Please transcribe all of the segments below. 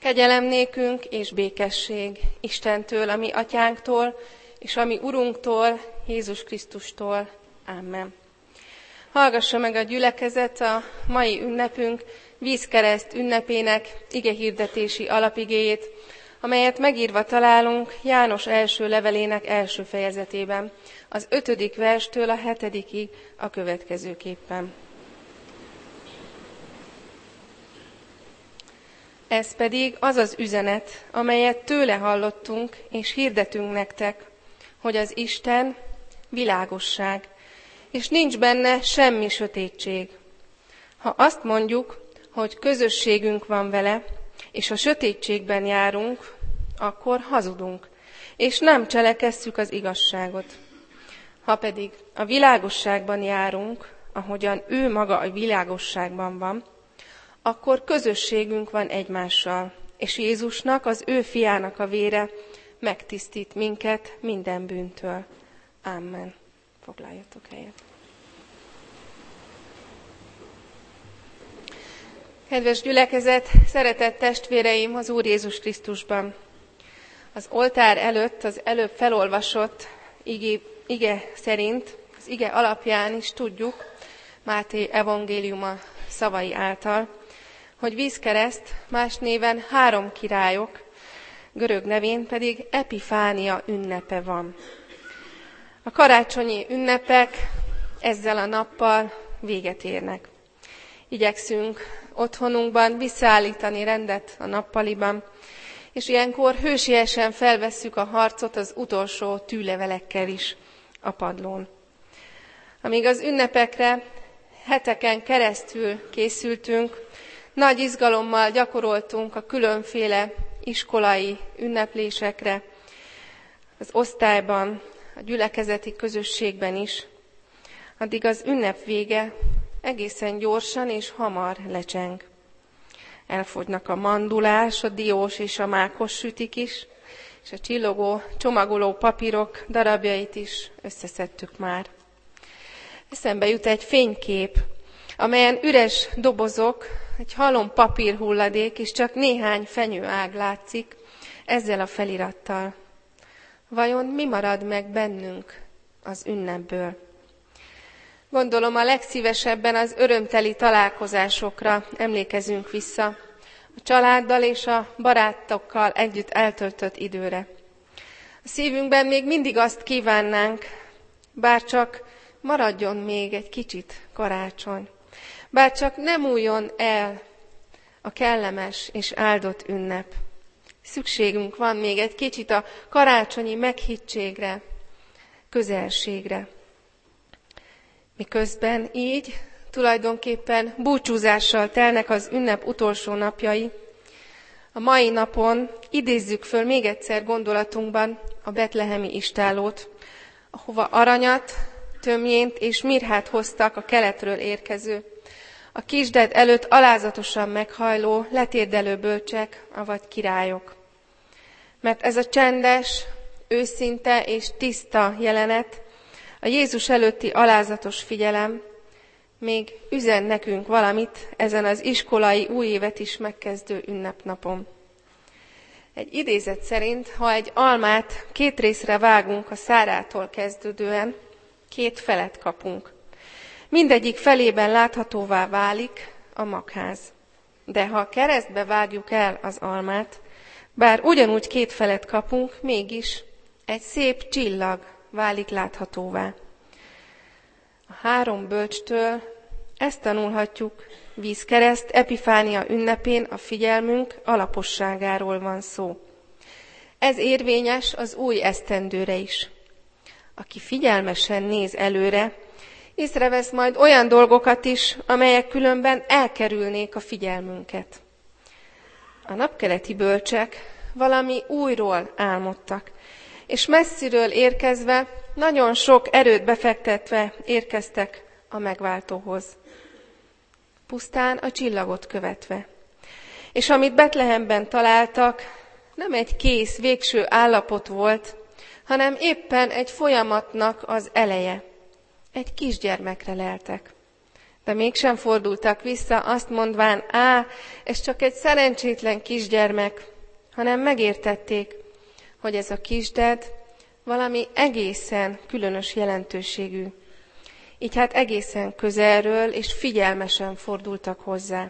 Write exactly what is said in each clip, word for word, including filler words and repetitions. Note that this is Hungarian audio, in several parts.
Kegyelem nékünk és békesség Istentől, a mi atyánktól, és a mi Urunktól, Jézus Krisztustól. Amen. Hallgassa meg a gyülekezet a mai ünnepünk vízkereszt ünnepének igehirdetési alapigéjét, amelyet megírva találunk János első levelének első fejezetében, az ötödik verstől a hetedikig a következőképpen. Ez pedig az az üzenet, amelyet tőle hallottunk és hirdetünk nektek, hogy az Isten világosság, és nincs benne semmi sötétség. Ha azt mondjuk, hogy közösségünk van vele, és a sötétségben járunk, akkor hazudunk, és nem cselekesszük az igazságot. Ha pedig a világosságban járunk, ahogyan ő maga a világosságban van, akkor közösségünk van egymással, és Jézusnak, az ő fiának a vére megtisztít minket minden bűntől. Amen. Foglaljatok helyet. Kedves gyülekezet, szeretett testvéreim az Úr Jézus Krisztusban! Az oltár előtt az előbb felolvasott ige, ige szerint, az ige alapján is tudjuk, Máté evangéliuma szavai által, hogy vízkereszt, más néven három királyok, görög nevén pedig Epifánia ünnepe van. A karácsonyi ünnepek ezzel a nappal véget érnek. Igyekszünk otthonunkban visszaállítani rendet a nappaliban, és ilyenkor hősiesen felvesszük a harcot az utolsó tűlevelekkel is a padlón. Amíg az ünnepekre heteken keresztül készültünk, nagy izgalommal gyakoroltunk a különféle iskolai ünneplésekre, az osztályban, a gyülekezeti közösségben is, addig az ünnep vége egészen gyorsan és hamar lecseng. Elfogynak a mandulás, a diós és a mákos sütik is, és a csillogó, csomagoló papírok darabjait is összeszedtük már. Eszembe jut egy fénykép, amelyen üres dobozok, egy halom papírhulladék, és csak néhány fenyőág látszik ezzel a felirattal. Vajon mi marad meg bennünk az ünnepből? Gondolom a legszívesebben az örömteli találkozásokra emlékezünk vissza, a családdal és a barátokkal együtt eltöltött időre. A szívünkben még mindig azt kívánnánk, bár csak maradjon még egy kicsit karácsony, bár csak nem múljon el a kellemes és áldott ünnep. Szükségünk van még egy kicsit a karácsonyi meghittségre, közelségre. Miközben így tulajdonképpen búcsúzással telnek az ünnep utolsó napjai, a mai napon idézzük föl még egyszer gondolatunkban a betlehemi istállót, ahova aranyat, tömjént és mirhát hoztak a keletről érkező, a kisded előtt alázatosan meghajló, letérdelő bölcsek, avagy királyok. Mert ez a csendes, őszinte és tiszta jelenet, a Jézus előtti alázatos figyelem még üzen nekünk valamit ezen az iskolai új évet is megkezdő ünnepnapon. Egy idézet szerint, ha egy almát két részre vágunk a szárától kezdődően, két felet kapunk. Mindegyik felében láthatóvá válik a magház. De ha keresztbe vágjuk el az almát, bár ugyanúgy két felet kapunk, mégis egy szép csillag válik láthatóvá. A három bölcstől ezt tanulhatjuk, vízkereszt Epifánia ünnepén a figyelmünk alaposságáról van szó. Ez érvényes az új esztendőre is. Aki figyelmesen néz előre, észrevesz majd olyan dolgokat is, amelyek különben elkerülnék a figyelmünket. A napkeleti bölcsek valami újról álmodtak, és messziről érkezve, nagyon sok erőt befektetve érkeztek a megváltóhoz. Pusztán a csillagot követve. És amit Betlehemben találtak, nem egy kész, végső állapot volt, hanem éppen egy folyamatnak az eleje. Egy kisgyermekre leltek. De mégsem fordultak vissza, azt mondván, á, ez csak egy szerencsétlen kisgyermek, hanem megértették, hogy ez a kisded valami egészen különös jelentőségű. Így hát egészen közelről és figyelmesen fordultak hozzá.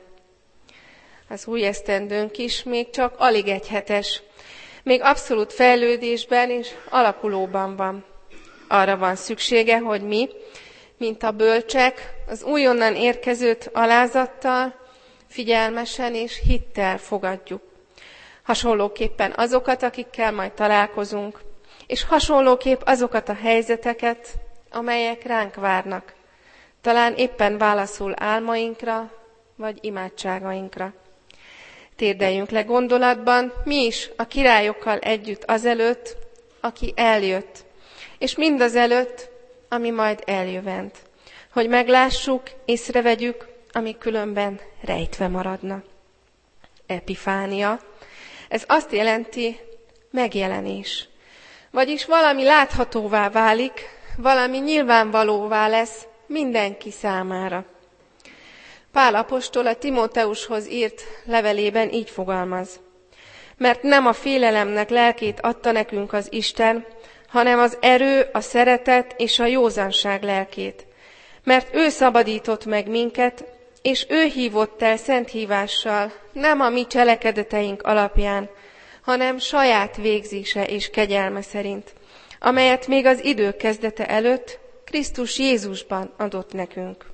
Az új esztendőnk is még csak alig egy hetes, még abszolút fejlődésben és alakulóban van. Arra van szüksége, hogy mi, mint a bölcsek, az újonnan érkezőt alázattal, figyelmesen és hittel fogadjuk. Hasonlóképpen azokat, akikkel majd találkozunk, és hasonlóképp azokat a helyzeteket, amelyek ránk várnak. Talán éppen válaszul álmainkra, vagy imádságainkra. Térdeljünk le gondolatban, mi is a királyokkal együtt azelőtt, aki eljött, és mindazelőtt, ami majd eljövend, hogy meglássuk, észrevegyük, ami különben rejtve maradna. Epifánia, ez azt jelenti megjelenés, vagyis valami láthatóvá válik, valami nyilvánvalóvá lesz mindenki számára. Pál apostol a Timóteushoz írt levelében így fogalmaz. Mert nem a félelemnek lelkét adta nekünk az Isten, hanem az erő, a szeretet és a józanság lelkét. Mert ő szabadított meg minket, és ő hívott el szent hívással, nem a mi cselekedeteink alapján, hanem saját végzése és kegyelme szerint, amelyet még az idő kezdete előtt Krisztus Jézusban adott nekünk.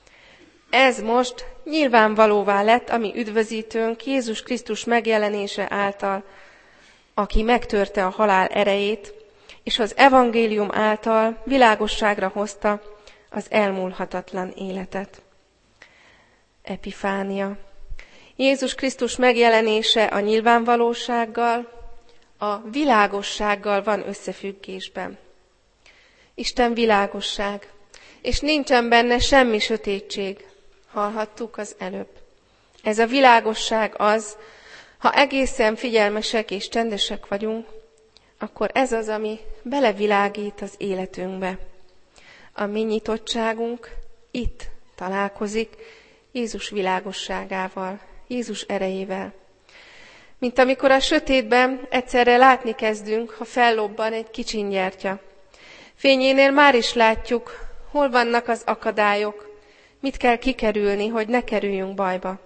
Ez most nyilvánvalóvá lett a mi üdvözítőnk Jézus Krisztus megjelenése által, aki megtörte a halál erejét, és az evangélium által világosságra hozta az elmúlhatatlan életet. Epifánia. Jézus Krisztus megjelenése a nyilvánvalósággal, a világossággal van összefüggésben. Isten világosság, és nincsen benne semmi sötétség. Hallhattuk az előbb. Ez a világosság az, ha egészen figyelmesek és csendesek vagyunk, akkor ez az, ami belevilágít az életünkbe. A mi nyitottságunk itt találkozik Jézus világosságával, Jézus erejével. Mint amikor a sötétben egyszerre látni kezdünk, ha fellobban egy kicsin gyertya. Fényénél már is látjuk, hol vannak az akadályok, mit kell kikerülni, hogy ne kerüljünk bajba.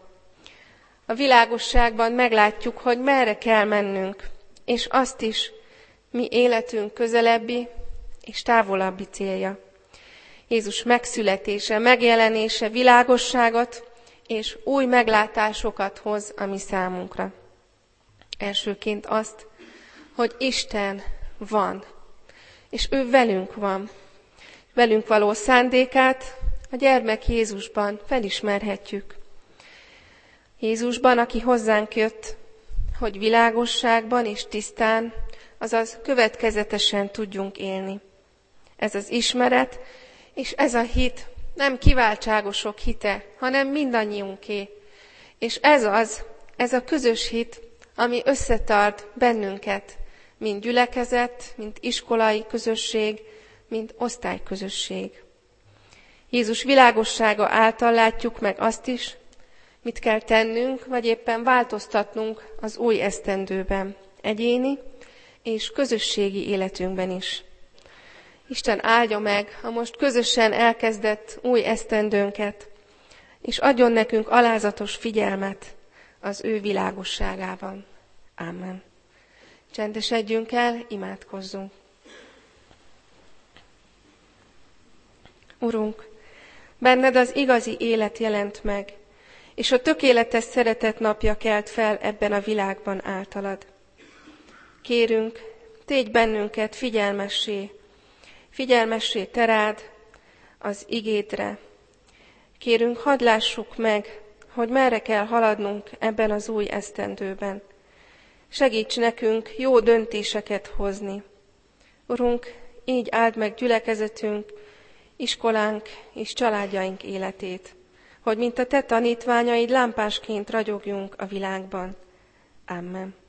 A világosságban meglátjuk, hogy merre kell mennünk, és azt is, mi életünk közelebbi és távolabbi célja. Jézus megszületése, megjelenése világosságot és új meglátásokat hoz a mi számunkra. Elsőként azt, hogy Isten van, és ő velünk van. Velünk való szándékát a gyermek Jézusban felismerhetjük. Jézusban, aki hozzánk jött, hogy világosságban és tisztán, azaz következetesen tudjunk élni. Ez az ismeret, és ez a hit nem kiváltságosok hite, hanem mindannyiunké. És ez az, ez a közös hit, ami összetart bennünket, mint gyülekezet, mint iskolai közösség, mint osztályközösség. Jézus világossága által látjuk meg azt is, mit kell tennünk, vagy éppen változtatnunk az új esztendőben, egyéni és közösségi életünkben is. Isten áldja meg a most közösen elkezdett új esztendőnket, és adjon nekünk alázatos figyelmet az ő világosságában. Amen. Csendesedjünk el, imádkozzunk. Urunk, benned az igazi élet jelent meg, és a tökéletes szeretet napja kelt fel ebben a világban általad. Kérünk, tégy bennünket figyelmessé, figyelmessé te rád, az igédre. Kérünk, hadd lássuk meg, hogy merre kell haladnunk ebben az új esztendőben. Segíts nekünk jó döntéseket hozni. Urunk, így áld meg gyülekezetünk, iskolánk és családjaink életét, hogy mint a te tanítványaid lámpásként ragyogjunk a világban. Amen.